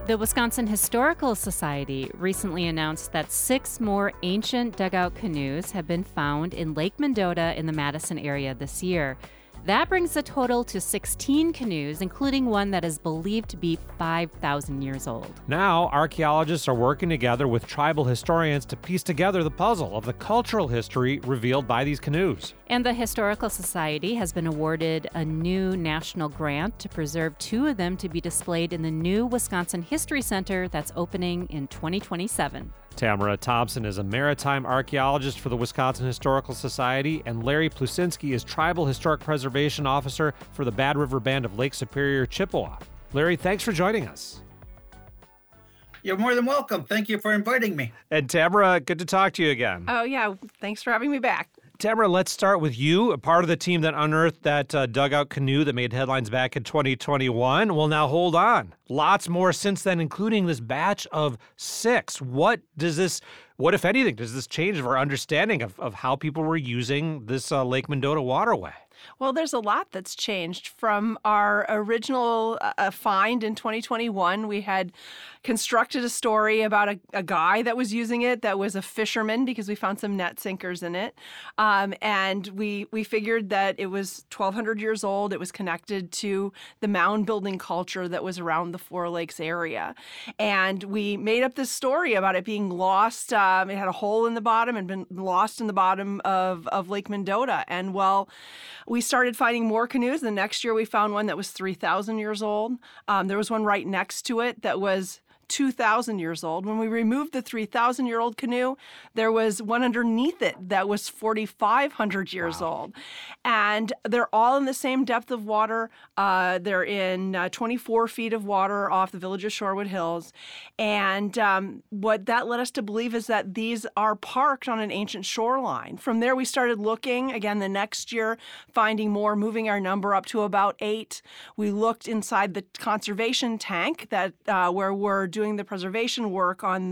The Wisconsin Historical Society recently announced that 6 more ancient dugout canoes have been found in Lake Mendota in the Madison area this year. That brings the total to 16 canoes, including one that is believed to be 5,000 years old. Now, archaeologists are working together with tribal historians to piece together the puzzle of the cultural history revealed by these canoes. And the Historical Society has been awarded a new national grant to preserve 2 of them to be displayed in the new Wisconsin History Center that's opening in 2027. Tamara Thompson is a maritime archaeologist for the Wisconsin Historical Society, and Larry Plusinski is Tribal Historic Preservation Officer for the Bad River Band of Lake Superior, Chippewa. Larry, thanks for joining us. You're more than welcome. Thank you for inviting me. And Tamara, good to talk to you again. Oh, yeah. Thanks for having me back. Tamara, let's start with you, a part of the team that unearthed that dugout canoe that made headlines back in 2021. Well, now hold on. Lots more since then, including this batch of 6. What, if anything, does this change our understanding of how people were using this Lake Mendota waterway? Well, there's a lot that's changed from our original find in 2021. We had constructed a story about a guy that was using it that was a fisherman because we found some net sinkers in it. And we figured that it was 1,200 years old. It was connected to the mound building culture that was around the Four Lakes area. And we made up this story about it being lost. It had a hole in the bottom and been lost in the bottom of Lake Mendota. And well, we started finding more canoes. The next year we found one that was 3,000 years old. There was one right next to it that was 2,000 years old. When we removed the 3,000-year-old canoe, there was one underneath it that was 4,500 years old. And they're all in the same depth of water. They're in 24 feet of water off the village of Shorewood Hills. And what that led us to believe is that these are parked on an ancient shoreline. From there, we started looking, again, the next year, finding more, moving our number up to about 8. We looked inside the conservation tank that where we're doing the preservation work on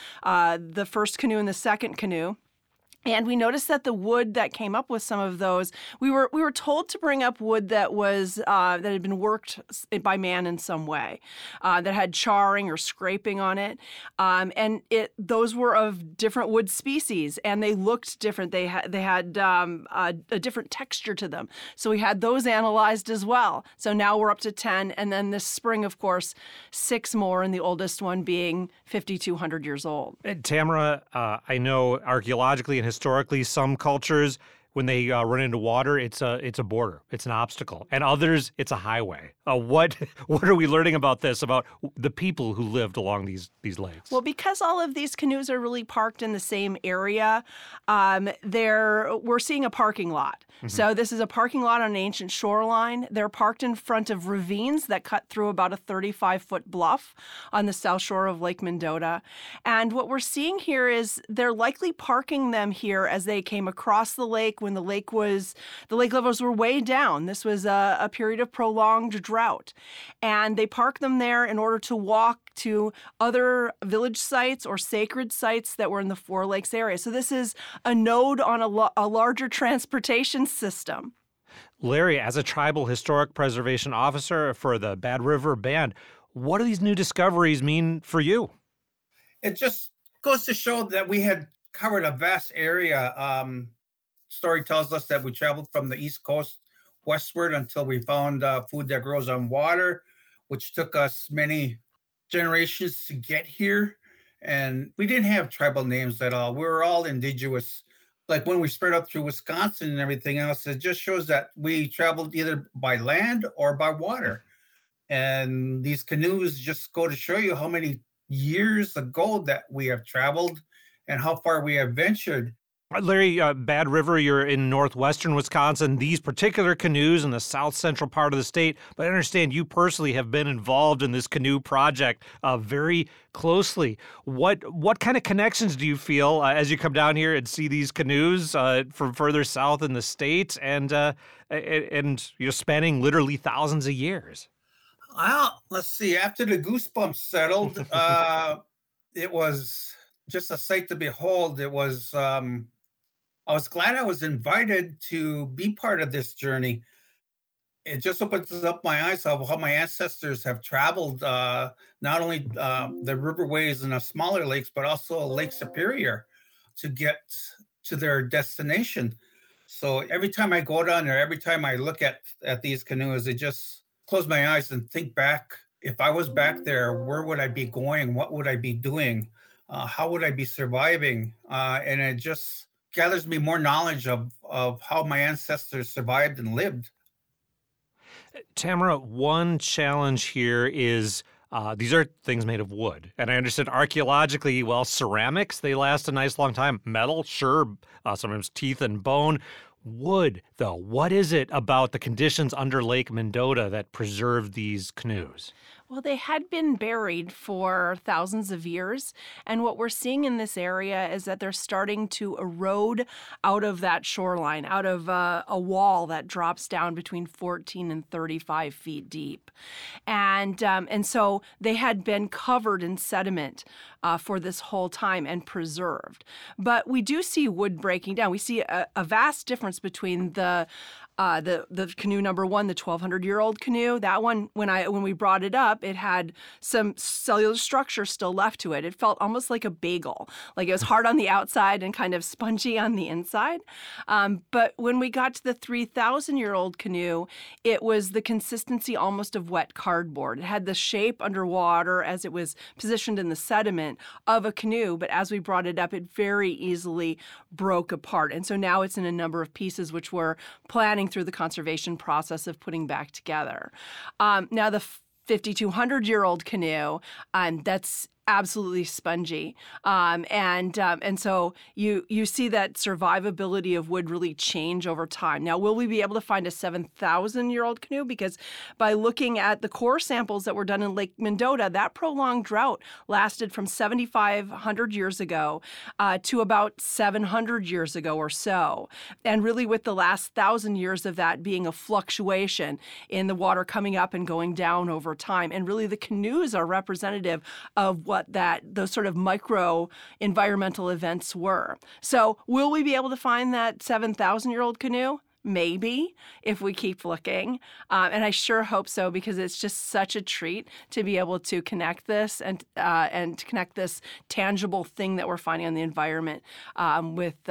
the first canoe and the second canoe. And we noticed that the wood that came up with some of those, we were told to bring up wood that was that had been worked by man in some way, that had charring or scraping on it, and those were of different wood species, and they looked different. They had a different texture to them. So we had those analyzed as well. So now we're up to 10, and then this spring, of course, 6 more, and the oldest one being 5,200 years old. And Tamara, I know archaeologically and historically, some cultures, when they run into water, it's a border, it's an obstacle, and others, it's a highway. What are we learning about this, about the people who lived along these lakes? Well, because all of these canoes are really parked in the same area, we're seeing a parking lot. Mm-hmm. So this is a parking lot on an ancient shoreline. They're parked in front of ravines that cut through about a 35-foot bluff on the south shore of Lake Mendota. And what we're seeing here is they're likely parking them here as they came across the lake when the lake levels were way down. This was a period of prolonged drought. And they parked them there in order to walk to other village sites or sacred sites that were in the Four Lakes area. So this is a node on a larger transportation system. Larry, as a tribal historic preservation officer for the Bad River Band, what do these new discoveries mean for you? It just goes to show that we had covered a vast area. Story tells us that we traveled from the East Coast westward until we found food that grows on water, which took us many generations to get here. And we didn't have tribal names at all. We were all indigenous. Like when we spread up through Wisconsin and everything else, it just shows that we traveled either by land or by water. And these canoes just go to show you how many years ago that we have traveled and how far we have ventured. Larry, Bad River, you're in northwestern Wisconsin. These particular canoes in the south central part of the state, but I understand you personally have been involved in this canoe project very closely. What kind of connections do you feel as you come down here and see these canoes from further south in the state and you're spanning literally thousands of years? Well, let's see. After the goosebumps settled, it was just a sight to behold. It was. I was glad I was invited to be part of this journey. it just opens up my eyes of how my ancestors have traveled, not only the riverways and the smaller lakes, but also Lake Superior to get to their destination. So every time I go down there, every time I look at these canoes, it just close my eyes and think back. If I was back there, where would I be going? What would I be doing? How would I be surviving? And it just gathers me more knowledge of how my ancestors survived and lived. Tamara, one challenge here is these are things made of wood. And I understand archaeologically, well, ceramics, they last a nice long time. Metal, sure, sometimes teeth and bone. Wood, though, what is it about the conditions under Lake Mendota that preserved these canoes? Well, they had been buried for thousands of years. And what we're seeing in this area is that they're starting to erode out of that shoreline, out of a wall that drops down between 14 and 35 feet deep. And so they had been covered in sediment for this whole time and preserved. But we do see wood breaking down. We see a vast difference between the canoe number one, the 1,200-year-old canoe. That one, when we brought it up, it had some cellular structure still left to it. It felt almost like a bagel, like it was hard on the outside and kind of spongy on the inside. But when we got to the 3,000-year-old canoe, it was the consistency almost of wet cardboard. It had the shape underwater as it was positioned in the sediment of a canoe, but as we brought it up, it very easily broke apart. And so now it's in a number of pieces, which we're planning through the conservation process of putting back together. Now, the 5,200-year-old canoe, that's absolutely spongy. And so you see that survivability of wood really change over time. Now, will we be able to find a 7,000-year-old canoe? Because by looking at the core samples that were done in Lake Mendota, that prolonged drought lasted from 7,500 years ago to about 700 years ago or so. And really with the last 1,000 years of that being a fluctuation in the water coming up and going down over time. And really the canoes are representative of what those sort of micro environmental events were. So will we be able to find that 7,000-year-old canoe? Maybe, if we keep looking. And I sure hope so, because it's just such a treat to be able to connect this and to connect this tangible thing that we're finding on the environment with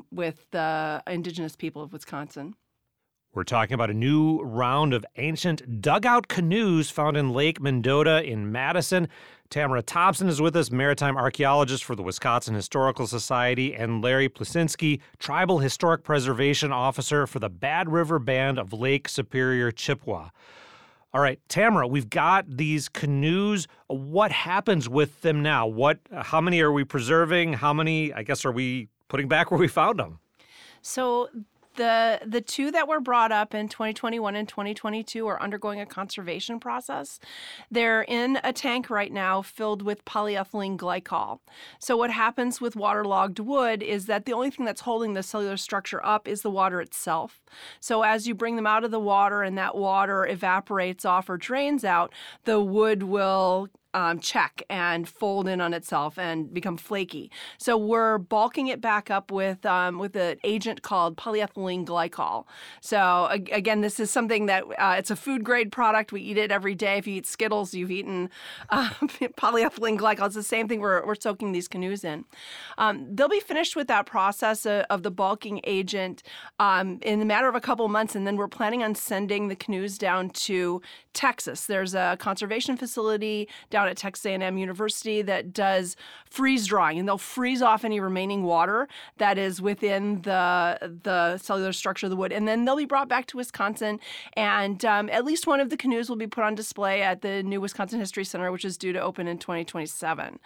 the indigenous people of Wisconsin. We're talking about a new round of ancient dugout canoes found in Lake Mendota in Madison. Tamara Thompson is with us, maritime archaeologist for the Wisconsin Historical Society, and Larry Plusinski, Tribal Historic Preservation Officer for the Bad River Band of Lake Superior, Chippewa. All right, Tamara, we've got these canoes. What happens with them now? How many are we preserving? How many, I guess, are we putting back where we found them? So the two that were brought up in 2021 and 2022 are undergoing a conservation process. They're in a tank right now filled with polyethylene glycol. So what happens with waterlogged wood is that the only thing that's holding the cellular structure up is the water itself. So as you bring them out of the water and that water evaporates off or drains out, the wood will check and fold in on itself and become flaky. So we're bulking it back up with an agent called polyethylene glycol. So again, this is something that it's a food grade product. We eat it every day. If you eat Skittles, you've eaten polyethylene glycol. It's the same thing we're soaking these canoes in. They'll be finished with that process of the bulking agent in the matter of a couple months, and then we're planning on sending the canoes down to Texas. There's a conservation facility down at Texas A&M University that does freeze drying, and they'll freeze off any remaining water that is within the cellular structure of the wood, and then they'll be brought back to Wisconsin, and at least one of the canoes will be put on display at the new Wisconsin History Center, which is due to open in 2027.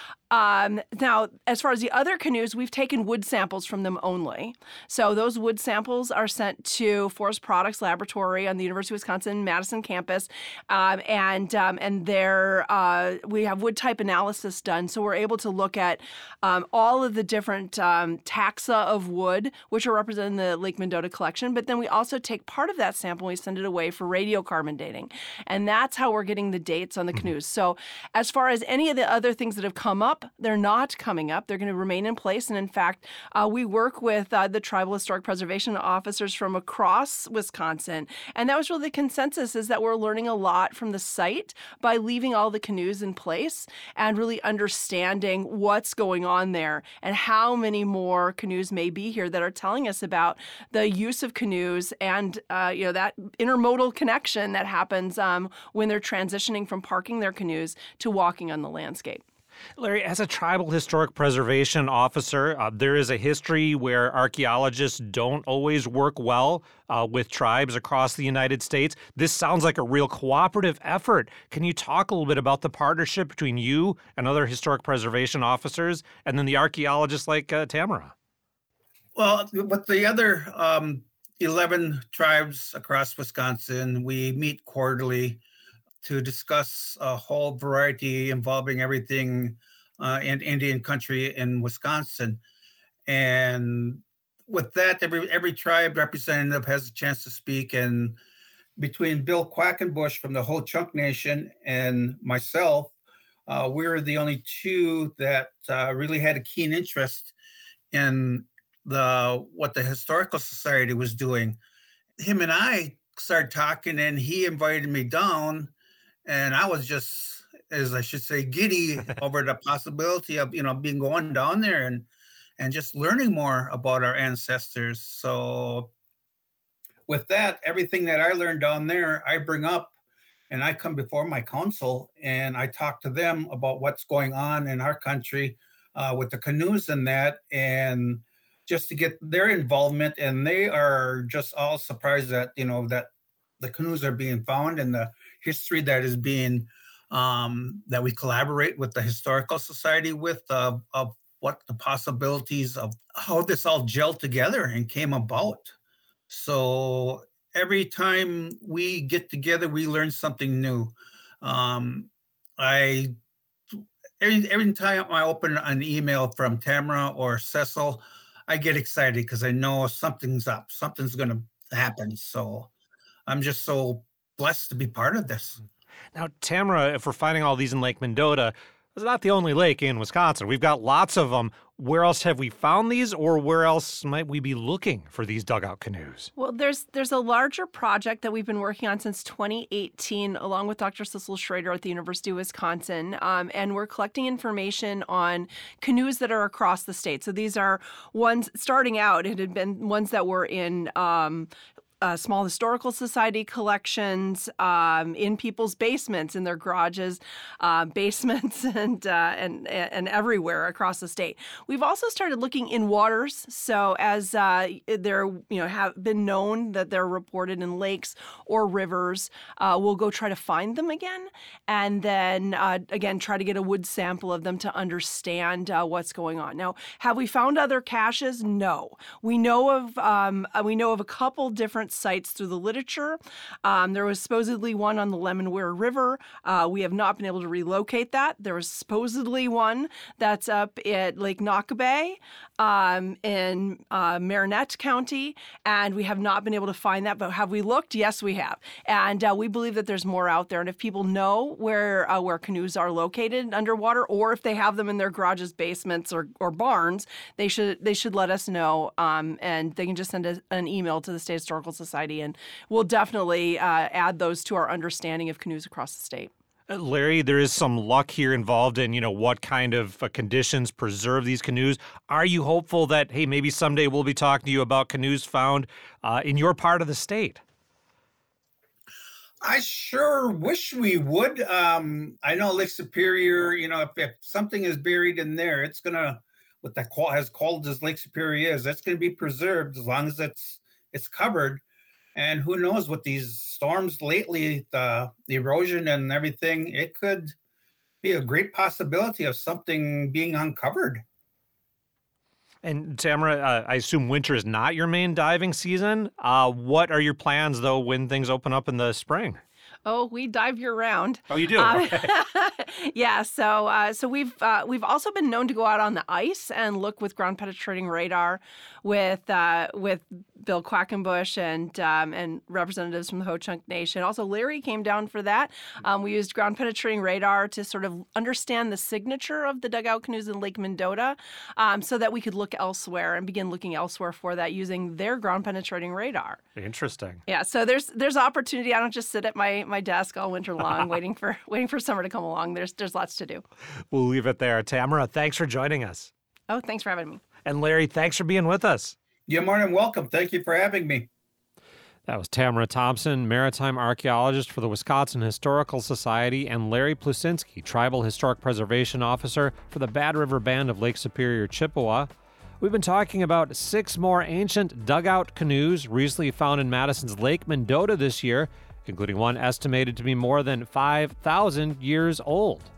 Now, as far as the other canoes, we've taken wood samples from them only. So those wood samples are sent to Forest Products Laboratory on the University of Wisconsin Madison campus, and they're we have wood type analysis done, so we're able to look at all of the different taxa of wood, which are represented in the Lake Mendota collection. But then we also take part of that sample and we send it away for radiocarbon dating. And that's how we're getting the dates on the canoes. So as far as any of the other things that have come up, they're not coming up. They're going to remain in place. And in fact, we work with the tribal historic preservation officers from across Wisconsin. And that was really the consensus, is that we're learning a lot from the site by leaving all the canoes in place and really understanding what's going on there and how many more canoes may be here that are telling us about the use of canoes and that intermodal connection that happens when they're transitioning from parking their canoes to walking on the landscape. Larry, as a tribal historic preservation officer, there is a history where archaeologists don't always work well with tribes across the United States. This sounds like a real cooperative effort. Can you talk a little bit about the partnership between you and other historic preservation officers and then the archaeologists like Tamara? Well, with the other 11 tribes across Wisconsin, we meet quarterly to discuss a whole variety involving everything in Indian country in Wisconsin. And with that, every tribe representative has a chance to speak. And between Bill Quackenbush from the Ho Chunk Nation and myself, we were the only two that really had a keen interest in what the Historical Society was doing. Him and I started talking, and he invited me down. And I was just, as I should say, giddy over the possibility of, being going down there and just learning more about our ancestors. So with that, everything that I learned down there, I bring up and I come before my council and I talk to them about what's going on in our country with the canoes and that, and just to get their involvement. And they are just all surprised that, that the canoes are being found and the history that is being, that we collaborate with the Historical Society with, of what the possibilities of how this all gelled together and came about. So every time we get together, we learn something new. Every time I open an email from Tamara or Cecil, I get excited because I know something's up, something's going to happen. So I'm just so blessed to be part of this. Now, Tamara, if we're finding all these in Lake Mendota, it's not the only lake in Wisconsin. We've got lots of them. Where else have we found these, or where else might we be looking for these dugout canoes? Well, there's a larger project that we've been working on since 2018, along with Dr. Cecil Schrader at the University of Wisconsin, and we're collecting information on canoes that are across the state. So these are ones, starting out, it had been ones that were in small historical society collections, in people's basements, in their garages, basements, and everywhere across the state. We've also started looking in waters. So as there have been known that they're reported in lakes or rivers, we'll go try to find them again, and then again try to get a wood sample of them to understand what's going on. Now, have we found other caches? No. We know of a couple different sites through the literature. There was supposedly one on the Lemonweir River. We have not been able to relocate that. There was supposedly one that's up at Lake Nockabay in Marinette County, and we have not been able to find that. But have we looked? Yes, we have. And we believe that there's more out there. And if people know where canoes are located underwater, or if they have them in their garages, basements, or barns, they should let us know. And they can just send an email to the State Historical Society, and we'll definitely add those to our understanding of canoes across the state. Larry, there is some luck here involved in, what kind of conditions preserve these canoes. Are you hopeful that, hey, maybe someday we'll be talking to you about canoes found in your part of the state? I sure wish we would. I know Lake Superior, if something is buried in there, it's going to, as cold as Lake Superior is, that's going to be preserved as long as it's covered. And who knows, with these storms lately, the erosion and everything, it could be a great possibility of something being uncovered. And Tamara, I assume winter is not your main diving season. What are your plans, though, when things open up in the spring? Oh, we dive year round. Oh, you do? Okay. Yeah. So we've also been known to go out on the ice and look with ground penetrating radar with Bill Quackenbush and representatives from the Ho-Chunk Nation. Also, Larry came down for that. We used ground penetrating radar to sort of understand the signature of the dugout canoes in Lake Mendota, so that we could look elsewhere and begin looking elsewhere for that using their ground penetrating radar. Interesting. Yeah. So there's opportunity. I don't just sit at my desk all winter long waiting for summer to come along. There's lots to do. We'll leave it there. Tamara, thanks for joining us. Oh, thanks for having me. And Larry, thanks for being with us. You're more than welcome. Thank you for having me. That was Tamara Thompson, maritime archaeologist for the Wisconsin Historical Society, and Larry Plusinski, Tribal Historic Preservation Officer for the Bad River Band of Lake Superior, Chippewa. We've been talking about 6 more ancient dugout canoes recently found in Madison's Lake Mendota this year, including one estimated to be more than 5,000 years old.